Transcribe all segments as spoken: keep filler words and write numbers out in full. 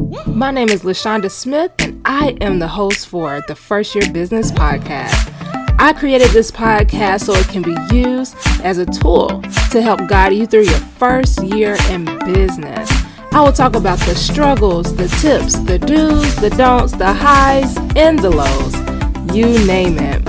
My name is LaShonda Smith, and I am the host for the First Year Business Podcast. I created this podcast so it can be used as a tool to help guide you through your first year in business. I will talk about the struggles, the tips, the do's, the don'ts, the highs, and the lows. You name it.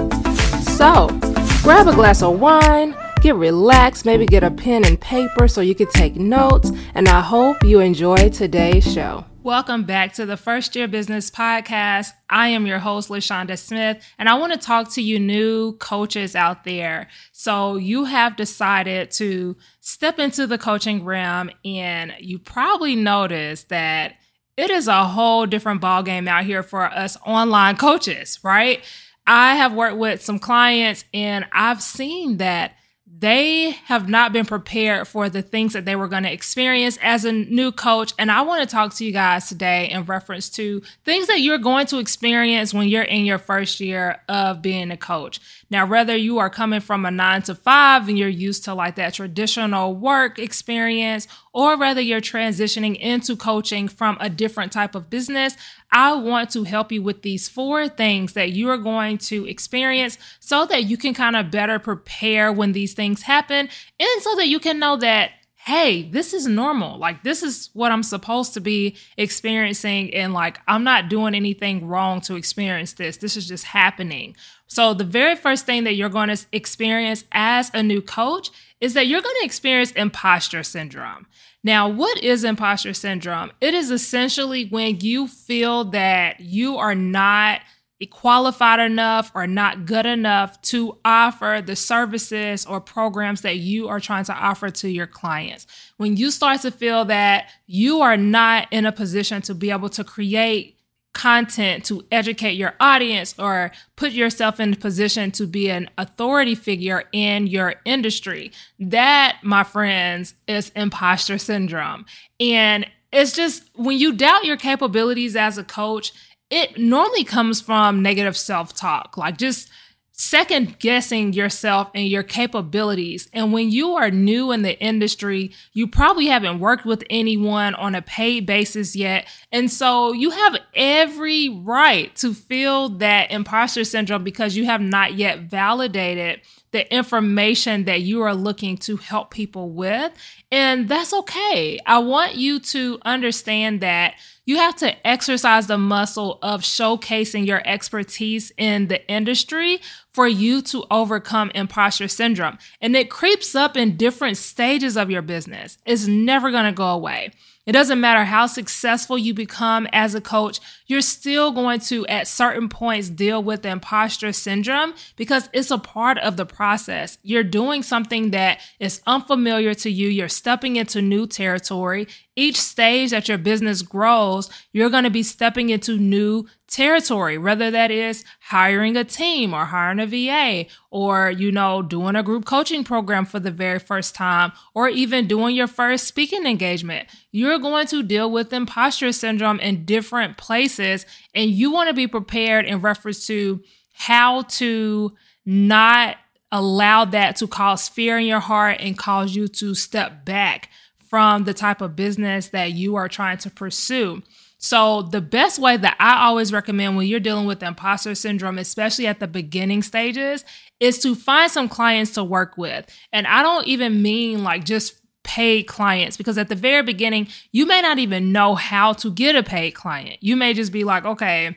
So, grab a glass of wine, get relaxed, maybe get a pen and paper so you can take notes, and I hope you enjoy today's show. Welcome back to the First Year Business Podcast. I am your host, LaShonda Smith, and I want to talk to you new coaches out there. So you have decided to step into the coaching realm, and you probably noticed that it is a whole different ballgame out here for us online coaches, right? I have worked with some clients, and I've seen that they have not been prepared for the things that they were going to experience as a new coach. And I want to talk to you guys today in reference to things that you're going to experience when you're in your first year of being a coach. Now, whether you are coming from a nine to five and you're used to like that traditional work experience, or whether you're transitioning into coaching from a different type of business, I want to help you with these four things that you are going to experience so that you can kind of better prepare when these things happen, and so that you can know that, hey, this is normal. Like, this is what I'm supposed to be experiencing, and like, I'm not doing anything wrong to experience this. This is just happening. So the very first thing that you're going to experience as a new coach is that you're going to experience imposter syndrome. Now, what is imposter syndrome? It is essentially when you feel that you are not qualified enough or not good enough to offer the services or programs that you are trying to offer to your clients. When you start to feel that you are not in a position to be able to create content to educate your audience or put yourself in a position to be an authority figure in your industry, that, my friends, is imposter syndrome. And it's just when you doubt your capabilities as a coach, it normally comes from negative self-talk, like just second guessing yourself and your capabilities. And when you are new in the industry, you probably haven't worked with anyone on a paid basis yet. And so you have every right to feel that imposter syndrome because you have not yet validated the information that you are looking to help people with. And that's okay. I want you to understand that you have to exercise the muscle of showcasing your expertise in the industry for you to overcome imposter syndrome. And it creeps up in different stages of your business. It's never going to go away. It doesn't matter how successful you become as a coach, you're still going to, at certain points, deal with the imposter syndrome because it's a part of the process. You're doing something that is unfamiliar to you. You're stepping into new territory. Each stage that your business grows, you're going to be stepping into new territory, whether that is hiring a team or hiring a V A or, you know, doing a group coaching program for the very first time, or even doing your first speaking engagement. You're going to deal with imposter syndrome in different places, and you want to be prepared in reference to how to not allow that to cause fear in your heart and cause you to step back from the type of business that you are trying to pursue. So the best way that I always recommend when you're dealing with imposter syndrome, especially at the beginning stages, is to find some clients to work with. And I don't even mean like just paid clients, because at the very beginning, you may not even know how to get a paid client. You may just be like, okay,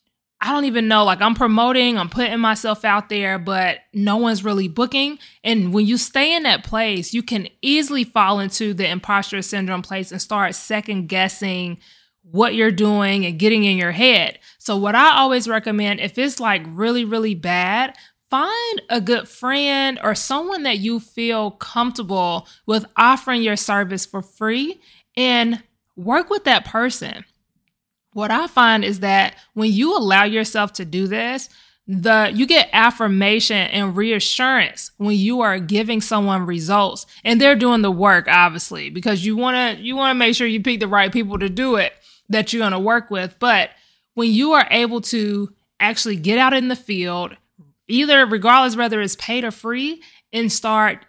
I don't even know, like I'm promoting, I'm putting myself out there, but no one's really booking. And when you stay in that place, you can easily fall into the imposter syndrome place and start second guessing what you're doing and getting in your head. So what I always recommend, if it's like really, really bad, find a good friend or someone that you feel comfortable with offering your service for free and work with that person. What I find is that when you allow yourself to do this, the you get affirmation and reassurance when you are giving someone results, and they're doing the work, obviously, because you want to you want to make sure you pick the right people to do it that you're going to work with. But when you are able to actually get out in the field, either regardless whether it's paid or free, and start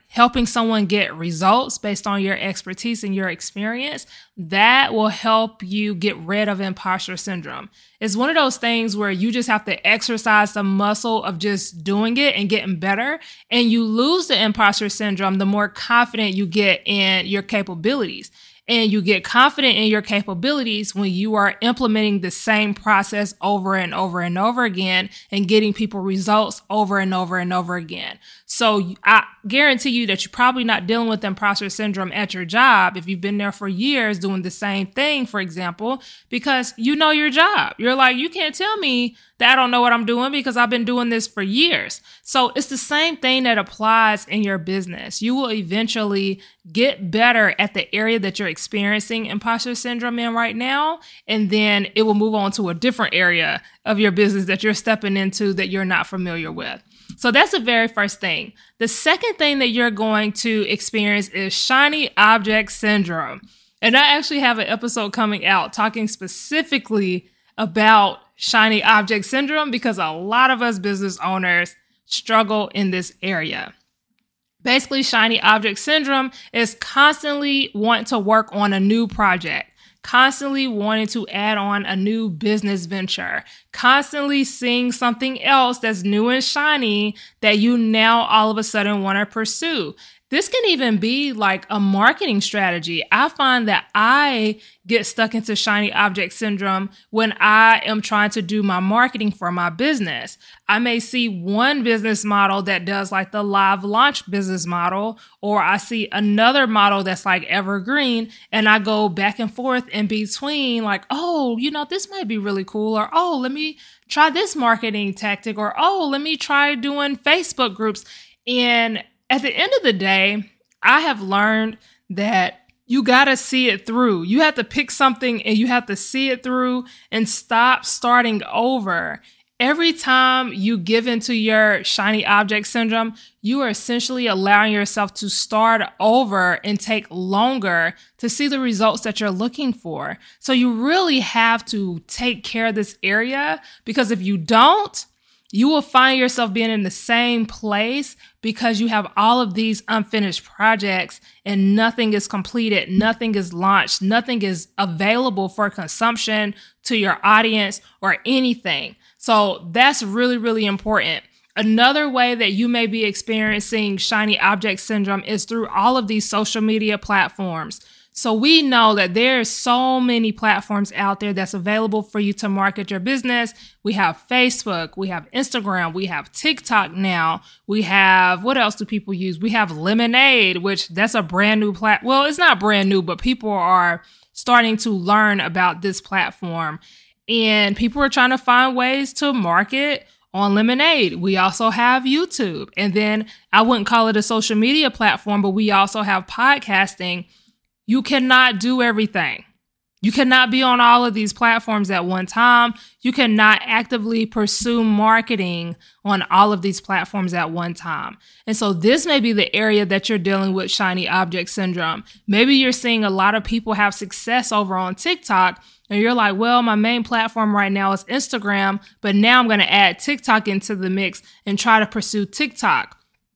helping someone get results based on your expertise and your experience, that will help you get rid of imposter syndrome. It's one of those things where you just have to exercise the muscle of just doing it and getting better. And you lose the imposter syndrome the more confident you get in your capabilities. And you get confident in your capabilities when you are implementing the same process over and over and over again and getting people results over and over and over again. So I guarantee you that you're probably not dealing with imposter syndrome at your job if you've been there for years doing the same thing, for example, because you know your job. You're like, you can't tell me that I don't know what I'm doing because I've been doing this for years. So it's the same thing that applies in your business. You will eventually get better at the area that you're experiencing imposter syndrome in right now, and then it will move on to a different area of your business that you're stepping into that you're not familiar with. So that's the very first thing. The second thing that you're going to experience is shiny object syndrome. And I actually have an episode coming out talking specifically about shiny object syndrome because a lot of us business owners struggle in this area. Basically, shiny object syndrome is constantly wanting to work on a new project, constantly wanting to add on a new business venture, constantly seeing something else that's new and shiny that you now all of a sudden want to pursue. This can even be like a marketing strategy. I find that I get stuck into shiny object syndrome when I am trying to do my marketing for my business. I may see one business model that does like the live launch business model, or I see another model that's like evergreen, and I go back and forth in between like, oh, you know, this might be really cool, or oh, let me try this marketing tactic, or oh, let me try doing Facebook groups. And at the end of the day, I have learned that you got to see it through. You have to pick something and you have to see it through and stop starting over. Every time you give into your shiny object syndrome, you are essentially allowing yourself to start over and take longer to see the results that you're looking for. So you really have to take care of this area, because if you don't, you will find yourself being in the same place because you have all of these unfinished projects and nothing is completed, nothing is launched, nothing is available for consumption to your audience or anything. So that's really, really important. Another way that you may be experiencing shiny object syndrome is through all of these social media platforms. So we know that there's so many platforms out there that's available for you to market your business. We have Facebook, we have Instagram, we have TikTok now. We have, what else do people use? We have Lemonade, which that's a brand new plat. Well, it's not brand new, but people are starting to learn about this platform. And people are trying to find ways to market on Lemonade. We also have YouTube. And then I wouldn't call it a social media platform, but we also have podcasting. You cannot do everything. You cannot be on all of these platforms at one time. You cannot actively pursue marketing on all of these platforms at one time. And so this may be the area that you're dealing with shiny object syndrome. Maybe you're seeing a lot of people have success over on TikTok, and you're like, well, my main platform right now is Instagram, but now I'm going to add TikTok into the mix and try to pursue TikTok.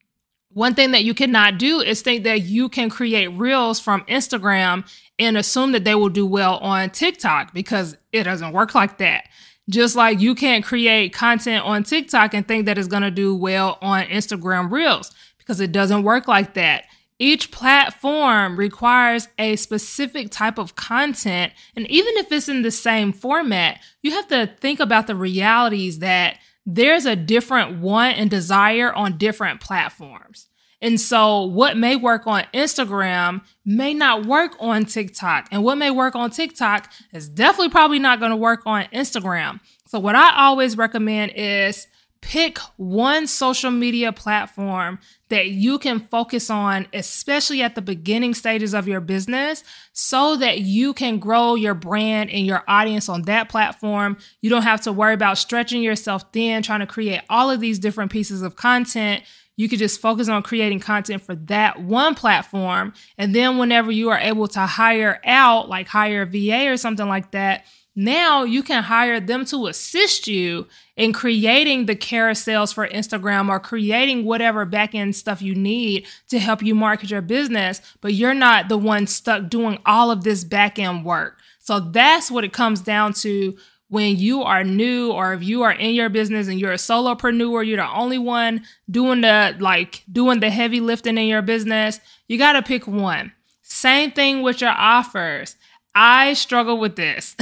One thing that you cannot do is think that you can create reels from Instagram and assume that they will do well on TikTok, because it doesn't work like that. Just like you can't create content on TikTok and think that it's going to do well on Instagram Reels, because it doesn't work like that. Each platform requires a specific type of content. And even if it's in the same format, you have to think about the realities that there's a different want and desire on different platforms. And so what may work on Instagram may not work on TikTok. And what may work on TikTok is definitely probably not going to work on Instagram. So what I always recommend is pick one social media platform that you can focus on, especially at the beginning stages of your business, so that you can grow your brand and your audience on that platform. You don't have to worry about stretching yourself thin, trying to create all of these different pieces of content. You could just focus on creating content for that one platform. And then whenever you are able to hire out, like hire a V A or something like that, Now you can hire them to assist you in creating the carousels for Instagram or creating whatever back-end stuff you need to help you market your business, but you're not the one stuck doing all of this back-end work. So that's what it comes down to when you are new, or if you are in your business and you're a solopreneur, you're the only one doing the like doing the heavy lifting in your business. You got to pick one. Same thing with your offers. I struggle with this.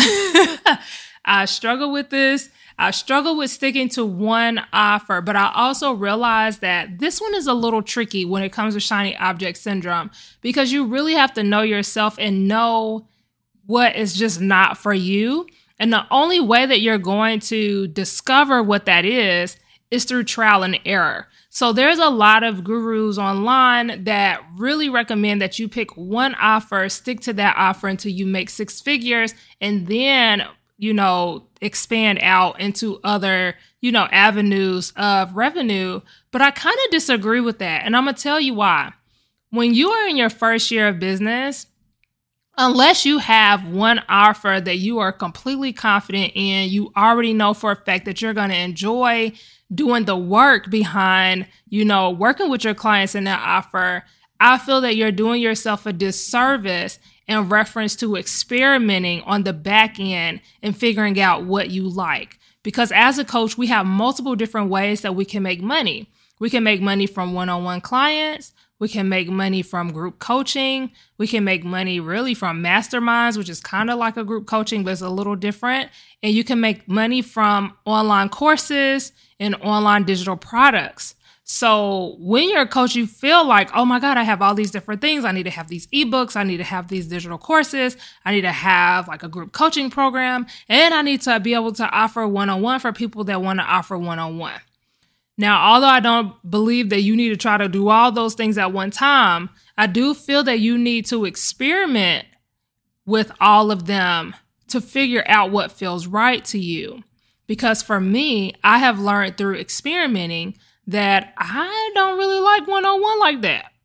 I struggle with this. I struggle with sticking to one offer, but I also realize that this one is a little tricky when it comes to shiny object syndrome, because you really have to know yourself and know what is just not for you. And the only way that you're going to discover what that is, is through trial and error. So there's a lot of gurus online that really recommend that you pick one offer, stick to that offer until you make six figures, and then, you know, expand out into other, you know, avenues of revenue. But I kind of disagree with that. And I'm going to tell you why. When you are in your first year of business, unless you have one offer that you are completely confident in, you already know for a fact that you're going to enjoy doing the work behind, you know, working with your clients in that offer, I feel that you're doing yourself a disservice in reference to experimenting on the back end and figuring out what you like. Because as a coach, we have multiple different ways that we can make money. We can make money from one-on-one clients. We can make money from group coaching. We can make money really from masterminds, which is kind of like a group coaching, but it's a little different. And you can make money from online courses and online digital products. So when you're a coach, you feel like, oh my God, I have all these different things. I need to have these ebooks. I need to have these digital courses. I need to have like a group coaching program. And I need to be able to offer one-on-one for people that want to offer one-on-one. Now, although I don't believe that you need to try to do all those things at one time, I do feel that you need to experiment with all of them to figure out what feels right to you. Because for me, I have learned through experimenting that I don't really like one-on-one like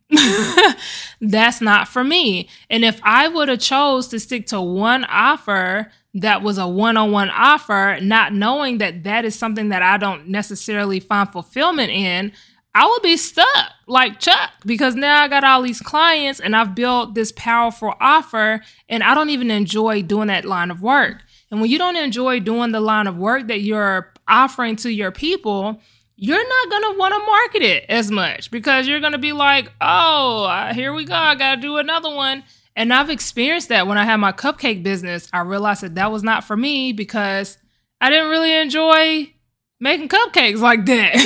that. That's not for me. And if I would have chose to stick to one offer that was a one-on-one offer, not knowing that that is something that I don't necessarily find fulfillment in, I would be stuck like Chuck, because now I got all these clients and I've built this powerful offer and I don't even enjoy doing that line of work. And when you don't enjoy doing the line of work that you're offering to your people, you're not going to want to market it as much, because you're going to be like, oh, here we go. I got to do another one. And I've experienced that when I had my cupcake business. I realized that that was not for me because I didn't really enjoy making cupcakes like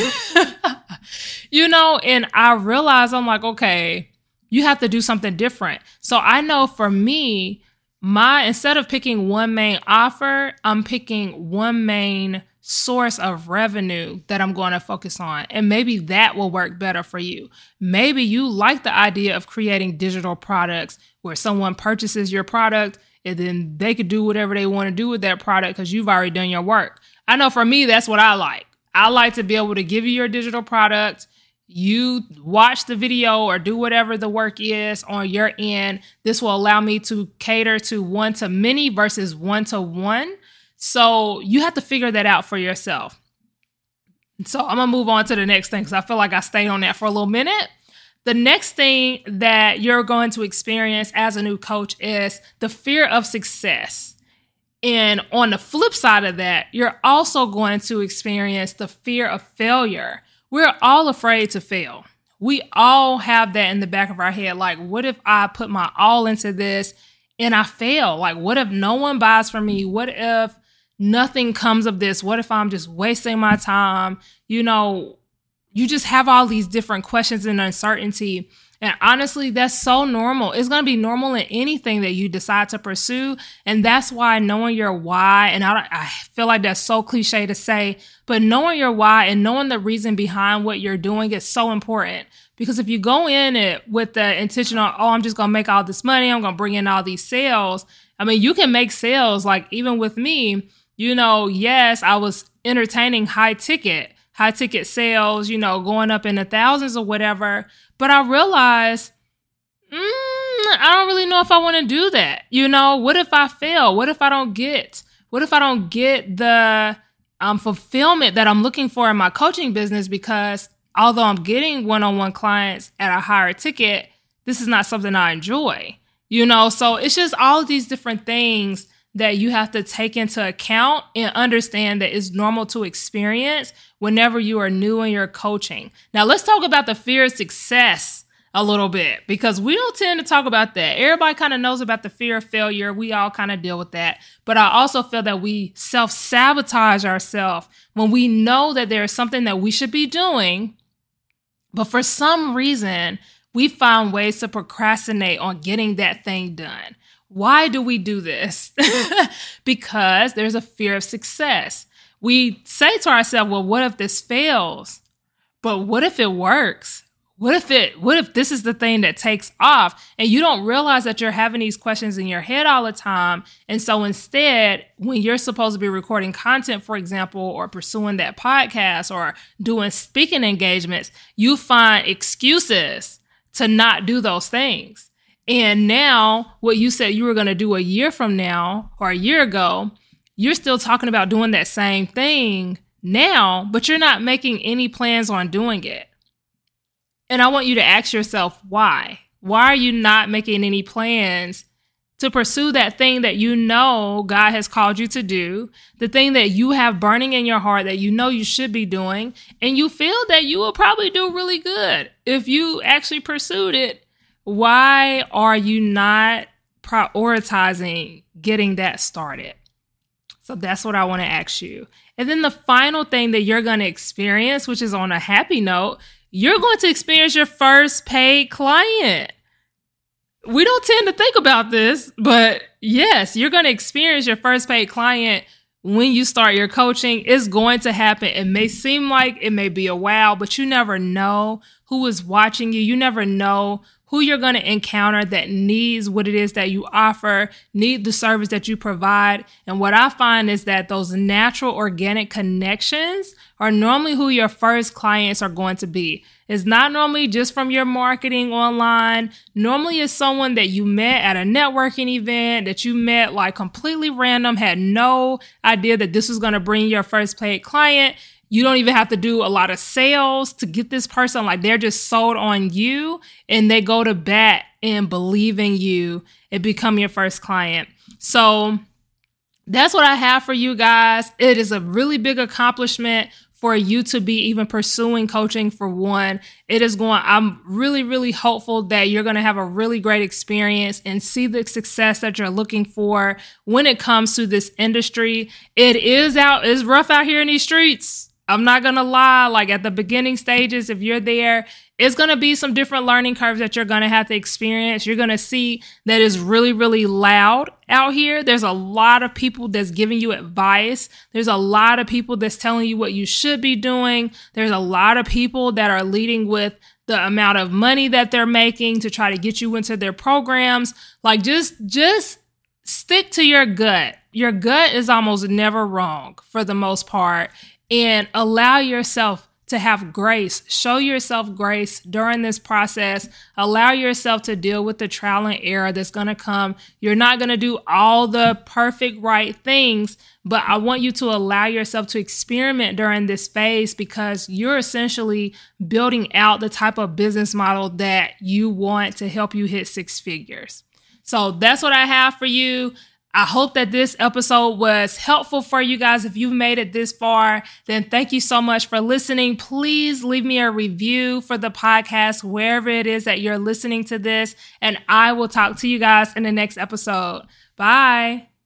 that. You know, and I realized I'm like, okay, you have to do something different. So I know for me, my instead of picking one main offer, I'm picking one main source of revenue that I'm going to focus on. And maybe that will work better for you. Maybe you like the idea of creating digital products where someone purchases your product and then they could do whatever they want to do with that product because you've already done your work. I know for me, that's what I like. I like to be able to give you your digital product. You watch the video or do whatever the work is on your end. This will allow me to cater to one to many versus one to one. So you have to figure that out for yourself. So I'm going to move on to the next thing because I feel like I stayed on that for a little minute. The next thing that you're going to experience as a new coach is the fear of success. And on the flip side of that, you're also going to experience the fear of failure. We're all afraid to fail. We all have that in the back of our head. Like, what if I put my all into this and I fail? Like, what if no one buys from me? What if nothing comes of this? What if I'm just wasting my time? You know, you just have all these different questions and uncertainty. And honestly, that's so normal. It's going to be normal in anything that you decide to pursue. And that's why knowing your why, and I, I feel like that's so cliche to say, but knowing your why and knowing the reason behind what you're doing is so important. Because if you go in it with the intention of, oh, I'm just going to make all this money, I'm going to bring in all these sales. I mean, you can make sales. Like even with me, you know, yes, I was entertaining high ticket, high ticket sales, you know, going up in the thousands or whatever. But I realized, mm, I don't really know if I want to do that. You know, what if I fail? What if I don't get What if I don't get the um, fulfillment that I'm looking for in my coaching business because although I'm getting one-on-one clients at a higher ticket, this is not something I enjoy, you know? So it's just all of these different things that you have to take into account and understand that it's normal to experience whenever you are new in your coaching. Now, let's talk about the fear of success a little bit, because we don't tend to talk about that. Everybody kind of knows about the fear of failure. We all kind of deal with that. But I also feel that we self-sabotage ourselves when we know that there's something that we should be doing, but for some reason, we find ways to procrastinate on getting that thing done. Why do we do this? Because there's a fear of success. We say to ourselves, well, what if this fails? But what if it works? What if it, what if this is the thing that takes off? And you don't realize that you're having these questions in your head all the time. And so instead, when you're supposed to be recording content, for example, or pursuing that podcast or doing speaking engagements, you find excuses to not do those things. And now what you said you were going to do a year from now or a year ago, you're still talking about doing that same thing now, but you're not making any plans on doing it. And I want you to ask yourself, why? Why are you not making any plans to pursue that thing that you know God has called you to do, the thing that you have burning in your heart that you know you should be doing, and you feel that you will probably do really good if you actually pursued it? Why are you not prioritizing getting that started? So that's what I want to ask you. And then the final thing that you're going to experience, which is on a happy note, you're going to experience your first paid client. We don't tend to think about this, but yes, you're going to experience your first paid client when you start your coaching. It's going to happen. It may seem like it may be a while, but you never know who is watching you. You never know who you're going to encounter that needs what it is that you offer, need the service that you provide. And what I find is that those natural organic connections are normally who your first clients are going to be. It's not normally just from your marketing online. Normally it's someone that you met at a networking event, that you met like completely random, had no idea that this was going to bring your first paid client. You don't even have to do a lot of sales to get this person. Like, they're just sold on you and they go to bat and believe in you and become your first client. So that's what I have for you guys. It is a really big accomplishment for you to be even pursuing coaching. For one, it is going, I'm really, really hopeful that you're going to have a really great experience and see the success that you're looking for when it comes to this industry. It is out, it's rough out here in these streets. I'm not going to lie, like at the beginning stages, if you're there, it's going to be some different learning curves that you're going to have to experience. You're going to see that it's really, really loud out here. There's a lot of people that's giving you advice. There's a lot of people that's telling you what you should be doing. There's a lot of people that are leading with the amount of money that they're making to try to get you into their programs. Like, just, just stick to your gut. Your gut is almost never wrong for the most part. And allow yourself to have grace. Show yourself grace during this process. Allow yourself to deal with the trial and error that's going to come. You're not going to do all the perfect right things, but I want you to allow yourself to experiment during this phase, because you're essentially building out the type of business model that you want to help you hit six figures. So that's what I have for you. I hope that this episode was helpful for you guys. If you've made it this far, then thank you so much for listening. Please leave me a review for the podcast, wherever it is that you're listening to this, and I will talk to you guys in the next episode. Bye.